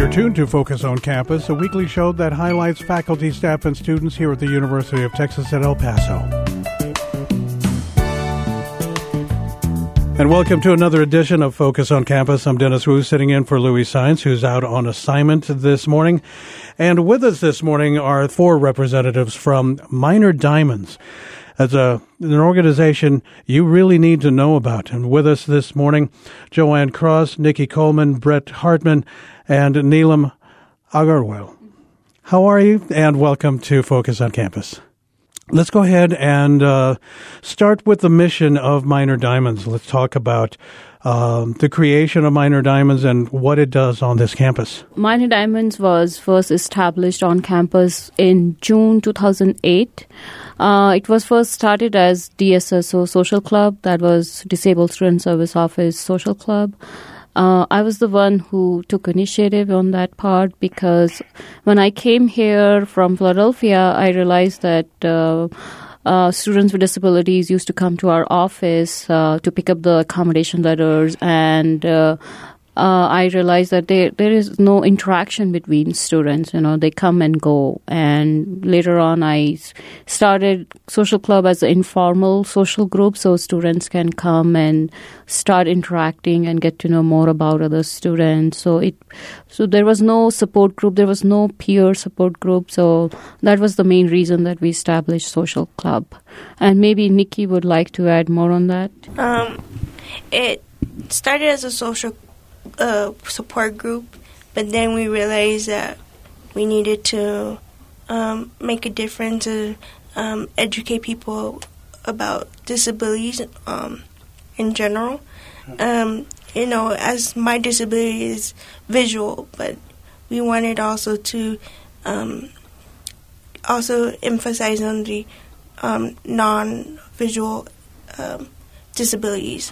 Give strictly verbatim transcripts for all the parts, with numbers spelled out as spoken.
You're tuned to Focus on Campus, a weekly show that highlights faculty, staff, and students here at the University of Texas at El Paso. And welcome to another edition of Focus on Campus. I'm Dennis Wu, sitting in for Louis Science, who's out on assignment this morning. And with us this morning are four representatives from Minor Diamonds. As a, an organization you really need to know about. And with us this morning, Joanne Cross, Nikki Coleman, Brett Hartman, and Neelam Agarwal. How are you? And welcome to Focus on Campus. Let's go ahead and uh, start with the mission of Minor Diamonds. Let's talk about um, the creation of Minor Diamonds and what it does on this campus. Minor Diamonds was first established on campus in June two thousand eight. Uh, it was first started as D S S O Social Club, that was Disabled Student Service Office Social Club. Uh, I was the one who took initiative on that part because when I came here from Philadelphia, I realized that uh, uh, students with disabilities used to come to our office uh, to pick up the accommodation letters, and uh, uh, I realized that there there is no interaction between students. You know, they come and go. And later on, I started Social Club as an informal social group, so students can come and start interacting and get to know more about other students. So it, so there was no support group, there was no peer support group. So that was the main reason that we established Social Club. And maybe Nikki would like to add more on that. Um, it started as a social uh, support group, but then we realized that we needed to um, make a difference and um, educate people about disabilities um, in general. Um, you know, as my disability is visual, but we wanted also to um, also emphasize on the um, non-visual um, disabilities.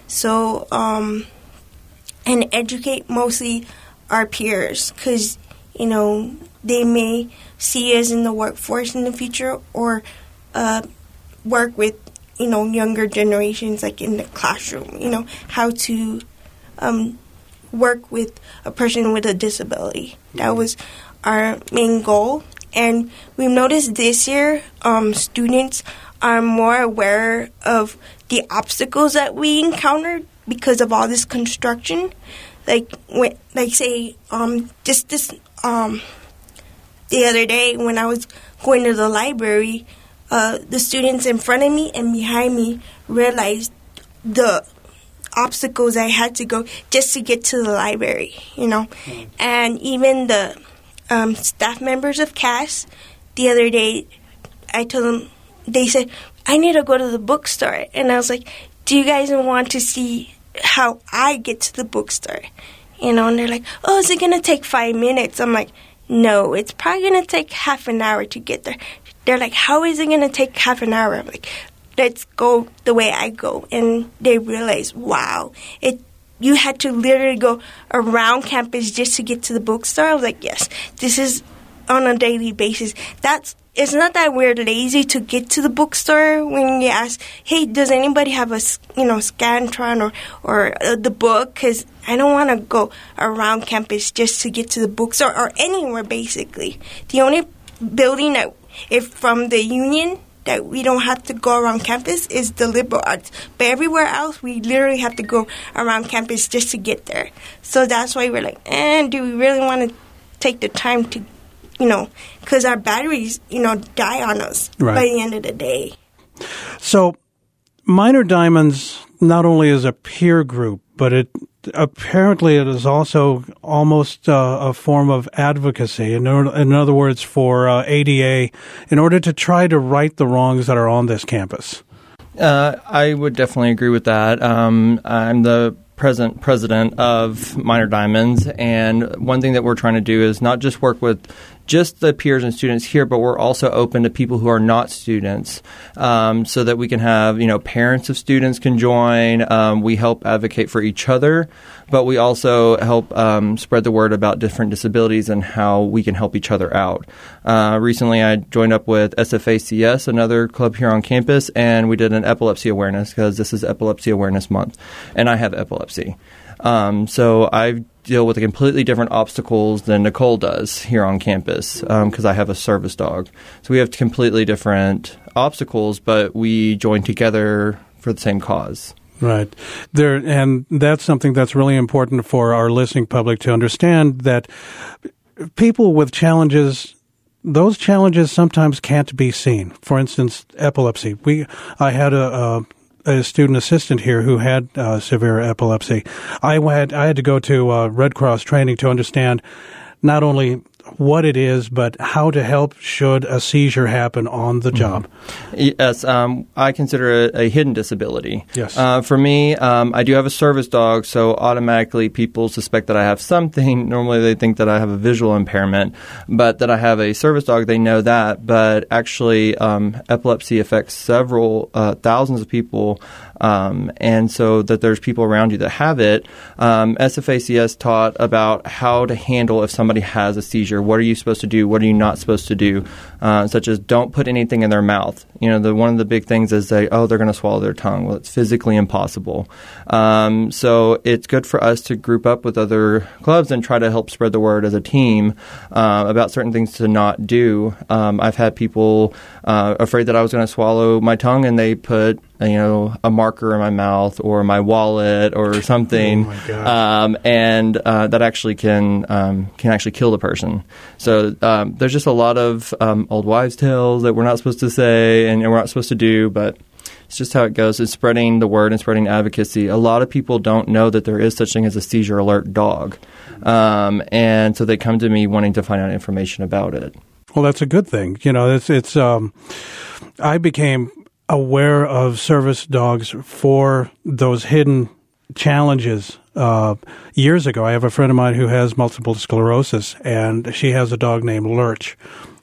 So, um, and educate mostly our peers, because, you know, they may see us in the workforce in the future or uh, work with, you know, younger generations, like in the classroom, you know, how to um, work with a person with a disability. That was our main goal. And we've noticed this year um, students are more aware of the obstacles that we encountered because of all this construction. Like, when, like say, um, just this, um, the other day when I was going to the library, uh, the students in front of me and behind me realized the obstacles I had to go just to get to the library, you know. Mm. And even the um, staff members of C A S, the other day, I told them, they said, I need to go to the bookstore. And I was like, do you guys want to see how I get to the bookstore? You know, and they're like, oh, is it going to take five minutes? I'm like, no, it's probably going to take half an hour to get there. They're like, how is it going to take half an hour? I'm like, let's go the way I go. And they realize, wow, it. You had to literally go around campus just to get to the bookstore. I was like, yes, this is on a daily basis. That's It's not that we're lazy to get to the bookstore when you ask, hey, does anybody have a, you know, Scantron or, or uh, the book? Because I don't want to go around campus just to get to the bookstore or anywhere, basically. The only building that, if from the union, that we don't have to go around campus is the liberal arts. But everywhere else, we literally have to go around campus just to get there. So that's why we're like, eh, do we really want to take the time to, you know, because our batteries, you know, die on us right by the end of the day. So Minor Diamonds not only is a peer group, but it apparently it is also almost uh, a form of advocacy, in, in other words, for uh, A D A, in order to try to right the wrongs that are on this campus. Uh, I would definitely agree with that. Um, I'm the present president of Minor Diamonds, and one thing that we're trying to do is not just work with just the peers and students here, but we're also open to people who are not students, um, so that we can have, you know, parents of students can join. Um, we help advocate for each other, but we also help um, spread the word about different disabilities and how we can help each other out. Uh, recently, I joined up with S F A C S, another club here on campus, and we did an epilepsy awareness because this is Epilepsy Awareness Month, and I have epilepsy. Um, so I've deal with completely different obstacles than Nicole does here on campus because um, I have a service dog. So we have completely different obstacles, but we join together for the same cause. Right. There, and that's something that's really important for our listening public to understand, that people with challenges, those challenges sometimes can't be seen. For instance, epilepsy. We, I had a, a, a student assistant here who had uh, severe epilepsy. I had, I had to go to uh, Red Cross training to understand not only what it is, but how to help should a seizure happen on the job. Mm-hmm. Yes, um, I consider it a hidden disability. Yes. Uh, for me, um, I do have a service dog, so automatically people suspect that I have something. Normally they think that I have a visual impairment, but that I have a service dog, they know that. But actually, um, epilepsy affects several uh, thousands of people. Um, and so that there's people around you that have it. Um, S F A C S taught about how to handle if somebody has a seizure. What are you supposed to do? What are you not supposed to do? Uh, such as don't put anything in their mouth. You know, the, one of the big things is they, oh, they're going to swallow their tongue. Well, it's physically impossible. Um, so it's good for us to group up with other clubs and try to help spread the word as a team uh, about certain things to not do. Um, I've had people uh, afraid that I was going to swallow my tongue, and they put you know, a marker in my mouth or my wallet or something, oh my God. um, and uh, that actually can um, can actually kill the person. So um, there's just a lot of um, old wives' tales that we're not supposed to say and, and we're not supposed to do, but it's just how it goes. It's spreading the word and spreading advocacy. A lot of people don't know that there is such thing as a seizure alert dog, um, and so they come to me wanting to find out information about it. Well, that's a good thing. You know, it's it's. Um, I became aware of service dogs for those hidden challenges uh, years ago. I have a friend of mine who has multiple sclerosis, and she has a dog named Lurch,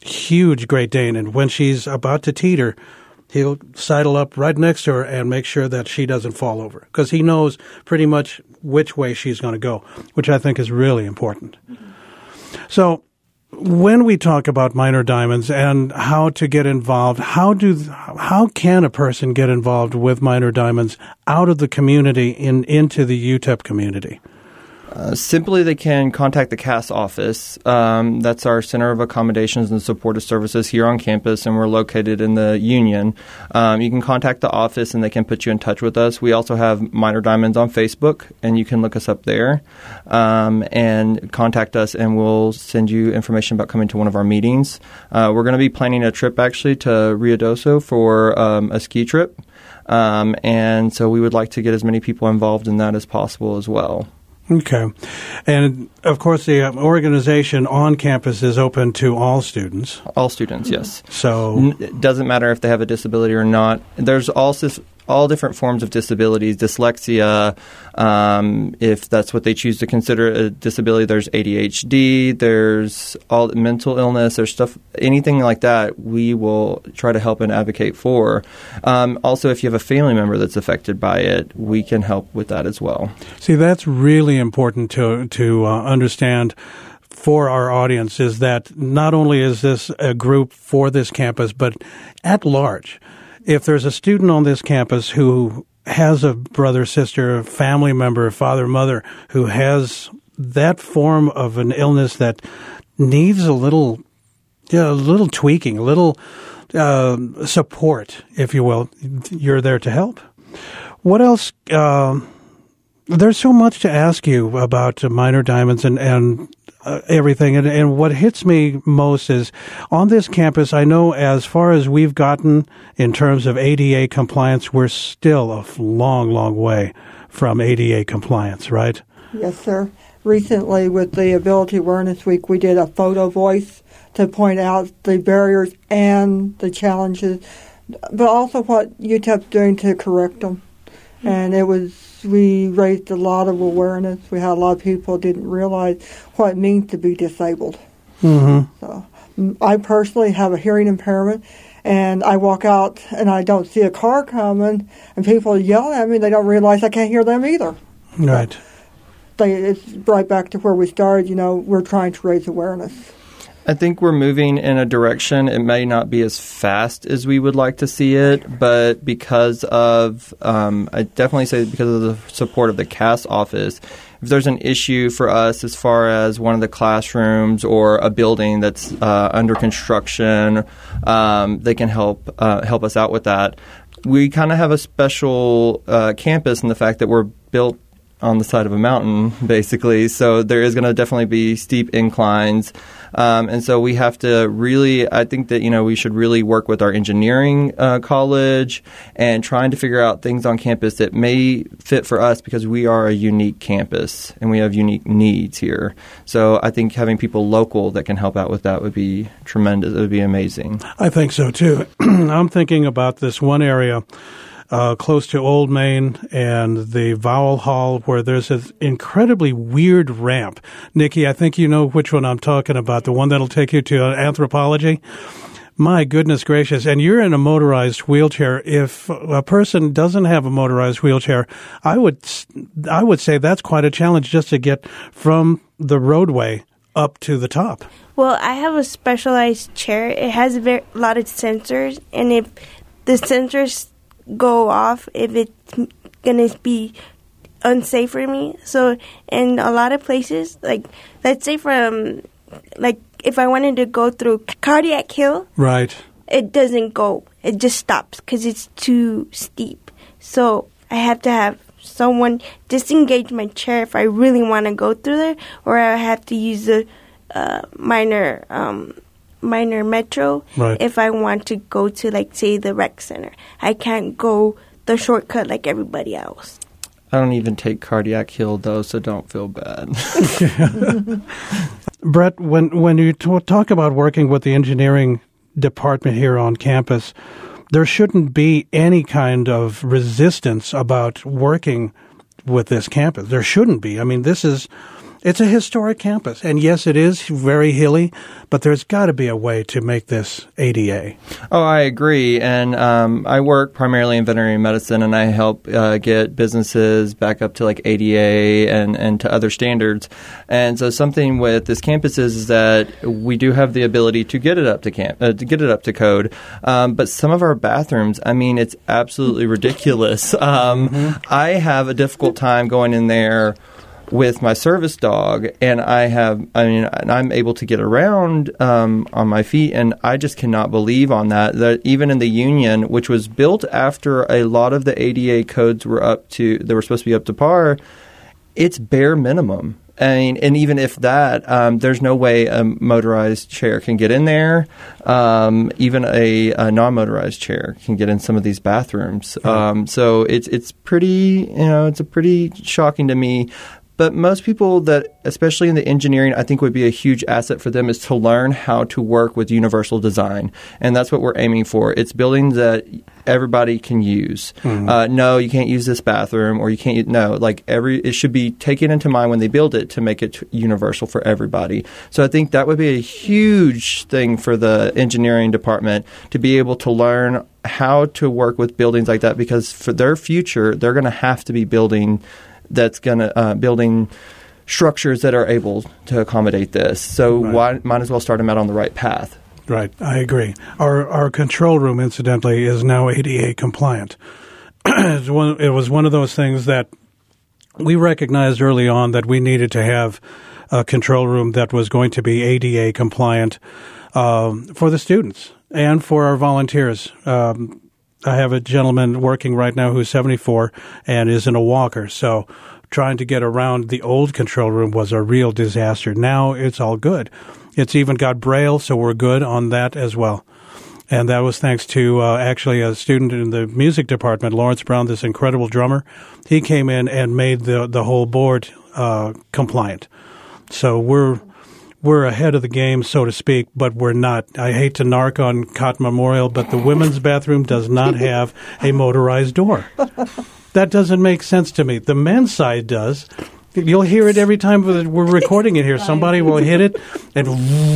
huge Great Dane. And when she's about to teeter, he'll sidle up right next to her and make sure that she doesn't fall over, because he knows pretty much which way she's going to go, which I think is really important. Mm-hmm. So when we talk about Minor Diamonds and how to get involved, how do how can a person get involved with Minor Diamonds out of the community and in, into the U T E P community? Uh, simply, they can contact the C A S office. Um, that's our Center of Accommodations and Supportive Services here on campus, and we're located in the Union. Um, you can contact the office, and they can put you in touch with us. We also have Minor Diamonds on Facebook, and you can look us up there um, and contact us, and we'll send you information about coming to one of our meetings. Uh, we're going to be planning a trip, actually, to Ruidoso for um, a ski trip, um, and so we would like to get as many people involved in that as possible as well. Okay. And, of course, the organization on campus is open to all students. All students, yes. So it doesn't matter if they have a disability or not. There's also all different forms of disabilities, dyslexia, um, if that's what they choose to consider a disability. There's A D H D, there's all mental illness, there's stuff, anything like that, we will try to help and advocate for. Um, also, if you have a family member that's affected by it, we can help with that as well. See, that's really important to, to uh, understand for our audience, is that not only is this a group for this campus, but at large. If there's a student on this campus who has a brother, sister, family member, father, mother, who has that form of an illness that needs a little, you know, a little tweaking, a little uh, support, if you will, you're there to help. What else? Uh, there's so much to ask you about Minor Diamonds and, and uh, everything. And, and what hits me most is on this campus, I know as far as we've gotten in terms of A D A compliance, we're still a long, long way from A D A compliance, right? Yes, sir. Recently, with the Ability Awareness Week, we did a photo voice to point out the barriers and the challenges, but also what U T E P's doing to correct them. Mm-hmm. And it was, we raised a lot of awareness. We had a lot of people who didn't realize what it means to be disabled. Mm-hmm. So I personally have a hearing impairment, and I walk out and I don't see a car coming, and people yell at me. They don't realize I can't hear them either. Right. So they, it's right back to where we started. You know, we're trying to raise awareness. I think we're moving in a direction. It may not be as fast as we would like to see it, but because of, um, I definitely say because of the support of the C A S office, if there's an issue for us as far as one of the classrooms or a building that's uh, under construction, um, they can help uh, help us out with that. We kind of have a special uh, campus in the fact that we're built on the side of a mountain, basically. So there is going to definitely be steep inclines. Um, and so we have to really, I think that, you know, we should really work with our engineering uh, college and trying to figure out things on campus that may fit for us because we are a unique campus and we have unique needs here. So I think having people local that can help out with that would be tremendous. It would be amazing. I think so, too. I'm thinking about this one area Uh, close to Old Main and the Vowel Hall where there's an incredibly weird ramp. Nikki, I think you know which one I'm talking about, the one that'll take you to uh, anthropology. My goodness gracious. And you're in a motorized wheelchair. If a person doesn't have a motorized wheelchair, I would, I would say that's quite a challenge just to get from the roadway up to the top. Well, I have a specialized chair. It has a very, lot of sensors, and if the sensors go off, if it's gonna be unsafe for me. So in a lot of places, like let's say from like if I wanted to go through Cardiac Hill, right, it doesn't go. It just stops because it's too steep. So I have to have someone disengage my chair if I really want to go through there, or I have to use the uh, minor. Um, minor metro right. if I want to go to, like, say, the rec center. I can't go the shortcut like everybody else. I don't even take Cardiac Hill, though, so don't feel bad. Brett, when, when you t- talk about working with the engineering department here on campus, there shouldn't be any kind of resistance about working with this campus. There shouldn't be. I mean, this is... It's a historic campus, and yes, it is very hilly, but there's got to be a way to make this A D A. Oh, I agree, and um, I work primarily in veterinary medicine, and I help uh, get businesses back up to like A D A and, and to other standards. And so, something with this campus is, is that we do have the ability to get it up to camp, uh, to get it up to code. Um, but some of our bathrooms, I mean, it's absolutely ridiculous. Um, mm-hmm. I have a difficult time going in there with my service dog, and I have, I mean, and I'm able to get around um, on my feet, and I just cannot believe on that, that even in the union, which was built after a lot of the A D A codes were up to, they were supposed to be up to par, it's bare minimum. I mean, and even if that, um, there's no way a motorized chair can get in there. Um, even a, a non-motorized chair can get in some of these bathrooms. Um, so it's it's pretty, you know, it's a pretty shocking to me. But most people that, especially in the engineering, I think would be a huge asset for them is to learn how to work with universal design. And that's what we're aiming for. It's buildings that everybody can use. Mm-hmm. Uh, no, you can't use this bathroom, or you can't, no, like every, it should be taken into mind when they build it to make it universal for everybody. So I think that would be a huge thing for the engineering department to be able to learn how to work with buildings like that, because for their future, they're going to have to be building that's going to uh, building structures that are able to accommodate this. So right. why might as well start them out on the right path. Right, I agree. Our our control room, incidentally, is now A D A compliant. It was one of those things that we recognized early on that we needed to have a control room that was going to be A D A compliant um, for the students and for our volunteers. Um I have a gentleman working right now who's seventy-four and is in a walker. So trying to get around the old control room was a real disaster. Now it's all good. It's even got Braille, so we're good on that as well. And that was thanks to uh, actually a student in the music department, Lawrence Brown, this incredible drummer. He came in and made the, the whole board uh, compliant. So we're... We're ahead of the game, so to speak, but we're not. I hate to narc on Cotton Memorial, but the women's bathroom does not have a motorized door. That doesn't make sense to me. The men's side does. You'll hear it every time we're recording it here. Somebody will hit it, and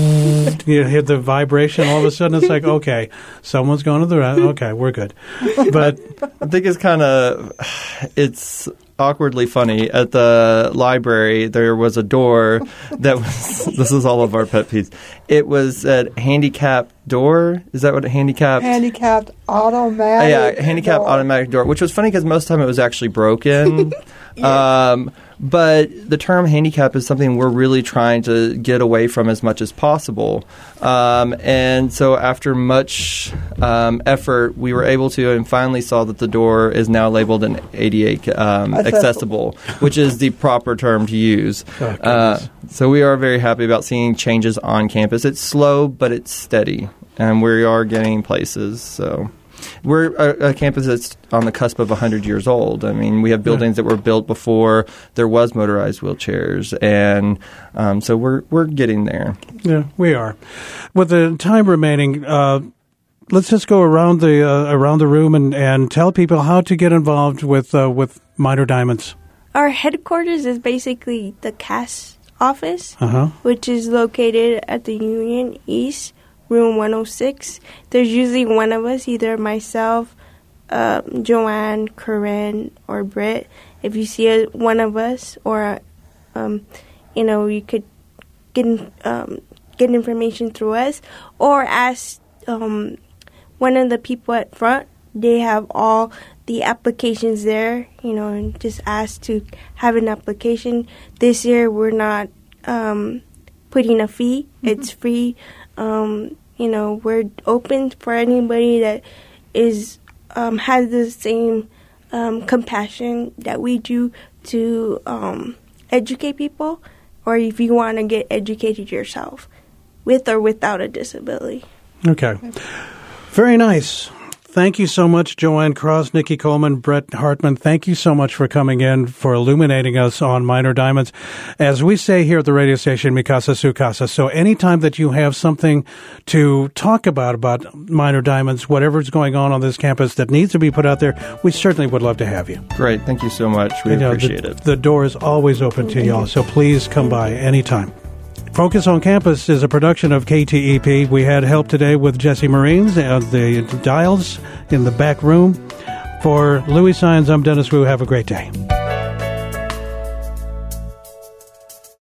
you hit the vibration. All of a sudden, it's like, okay, someone's going to the right. Okay, we're good. But I think it's kind of it's awkwardly funny. At the library, there was a door that was, this is all of our pet peeves. It was a handicapped door. Is that what a handicapped? Handicapped automatic Yeah, handicapped door. automatic door, which was funny because most of the time it was actually broken. yeah. um, but the term handicap is something we're really trying to get away from as much as possible. Um, and so after much um, effort, we were able to and finally saw that the door is now labeled an A D A um, accessible, which is the proper term to use. Oh, uh, so we are very happy about seeing changes on campus. It's slow, but it's steady, and we are getting places. So we're a, a campus that's on the cusp of one hundred years old. I mean, we have buildings that were built before there was motorized wheelchairs, and um, so we're we're getting there. Yeah, we are. With the time remaining, uh, let's just go around the uh, around the room and, and tell people how to get involved with uh, with Minor Diamonds. Our headquarters is basically the C A S office, Uh-huh. which is located at the Union East, room one oh six. There's usually one of us, either myself, um, Joanne, Corinne, or Britt. If you see a, one of us, or um, you know, you could get um, get information through us, or ask um, one of the people at front. They have all the applications there, you know, and just ask to have an application. This year, we're not um, putting a fee. Mm-hmm. It's free. Um, you know, we're open for anybody that is um, has the same um, compassion that we do to um, educate people, or if you want to get educated yourself, with or without a disability. Okay. Very nice. Thank you so much, Joanne Cross, Nikki Coleman, Brett Hartman. Thank you so much for coming in, for illuminating us on Minor Diamonds. As we say here at the radio station, Mi Casa Su Casa. So anytime that you have something to talk about, about Minor Diamonds, whatever's going on on this campus that needs to be put out there, we certainly would love to have you. Great. Thank you so much. We You know, appreciate the, it. The door is always open to y'all, so please come by anytime. Focus on Campus is a production of K T E P. We had help today with Jesse Marines and the dials in the back room. For Louis Sines, I'm Dennis Wu. Have a great day.